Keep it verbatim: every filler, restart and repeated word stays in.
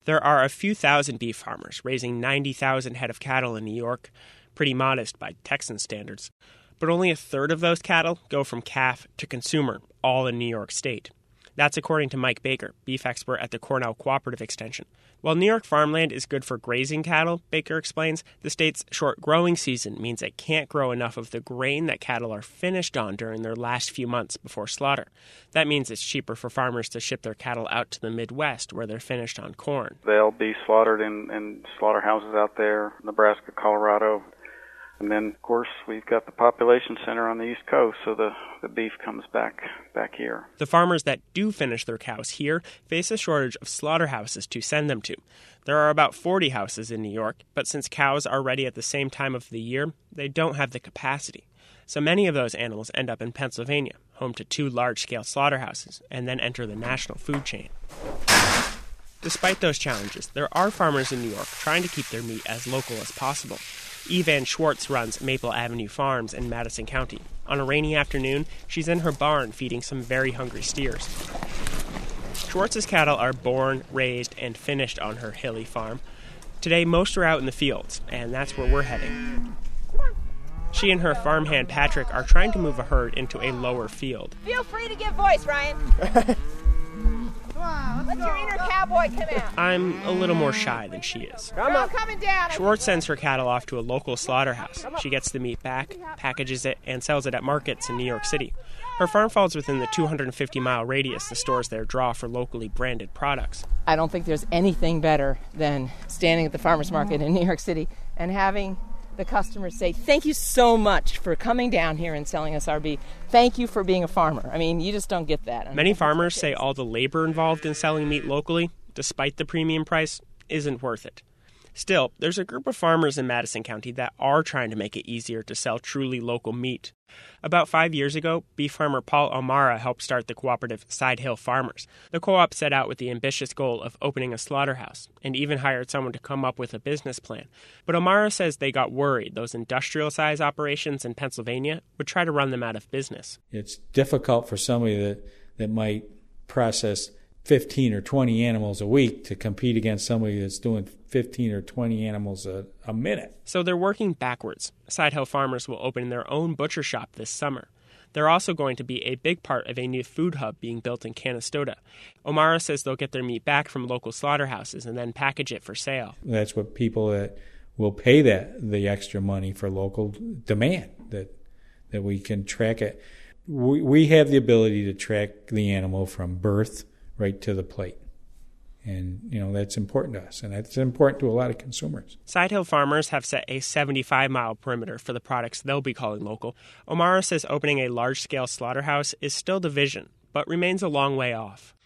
There are a few thousand beef farmers raising ninety thousand head of cattle in New York, pretty modest by Texan standards. But only a third of those cattle go from calf to consumer, all in New York State. That's according to Mike Baker, beef expert at the Cornell Cooperative Extension. While New York farmland is good for grazing cattle, Baker explains, the state's short growing season means it can't grow enough of the grain that cattle are finished on during their last few months before slaughter. That means it's cheaper for farmers to ship their cattle out to the Midwest where they're finished on corn. They'll be slaughtered in, in slaughterhouses out there, Nebraska, Colorado. And then, of course, we've got the population center on the East Coast, so the, the beef comes back back here. The farmers that do finish their cows here face a shortage of slaughterhouses to send them to. There are about forty houses in New York, but since cows are ready at the same time of the year, they don't have the capacity. So many of those animals end up in Pennsylvania, home to two large-scale slaughterhouses, and then enter the national food chain. Despite those challenges, there are farmers in New York trying to keep their meat as local as possible. Evan Schwartz runs Maple Avenue Farms in Madison County. On a rainy afternoon, she's in her barn feeding some very hungry steers. Schwartz's cattle are born, raised, and finished on her hilly farm. Today, most are out in the fields, and that's where we're heading. She and her farmhand Patrick are trying to move a herd into a lower field. Feel free to give voice, Ryan. Let your inner cowboy come out. I'm a little more shy than she is. Come on, coming down. Schwartz sends her cattle off to a local slaughterhouse. She gets the meat back, packages it, and sells it at markets in New York City. Her farm falls within the two hundred fifty mile radius the stores there draw for locally branded products. I don't think there's anything better than standing at the farmer's market in New York City and having the customers say, thank you so much for coming down here and selling us our beef. Thank you for being a farmer. I mean, you just don't get that. Many farmers say all the labor involved in selling meat locally, despite the premium price, isn't worth it. Still, there's a group of farmers in Madison County that are trying to make it easier to sell truly local meat. About five years ago, beef farmer Paul O'Mara helped start the cooperative Side Hill Farmers. The co-op set out with the ambitious goal of opening a slaughterhouse and even hired someone to come up with a business plan. But O'Mara says they got worried those industrial-size operations in Pennsylvania would try to run them out of business. It's difficult for somebody that, that might process fifteen or twenty animals a week to compete against somebody that's doing fifteen or twenty animals a, a minute. So they're working backwards. Side Hill Farmers will open their own butcher shop this summer. They're also going to be a big part of a new food hub being built in Canastota. O'Mara says they'll get their meat back from local slaughterhouses and then package it for sale. That's what people that will pay that the extra money for local demand, that that we can track it. We, we have the ability to track the animal from birth right to the plate. And, you know, that's important to us, and that's important to a lot of consumers. Side Hill Farmers have set a seventy-five mile perimeter for the products they'll be calling local. O'Mara says opening a large-scale slaughterhouse is still the vision, but remains a long way off.